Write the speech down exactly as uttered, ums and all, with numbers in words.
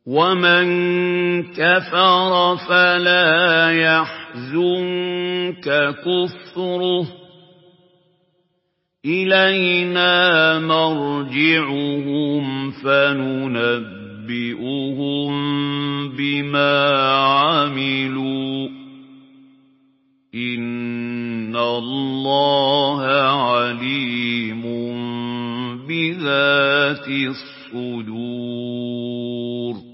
وَمَن كَفَرَ فَلَا يَحْزُنكَ كُفْرُهُ إِلَيْنَا مَرْجِعُهُمْ فَنُنَبِّئُهُم بِمَا عَمِلُوا إِنَّ اللَّهَ عَلِيمٌ بِذَاتِ الصُّدُورِ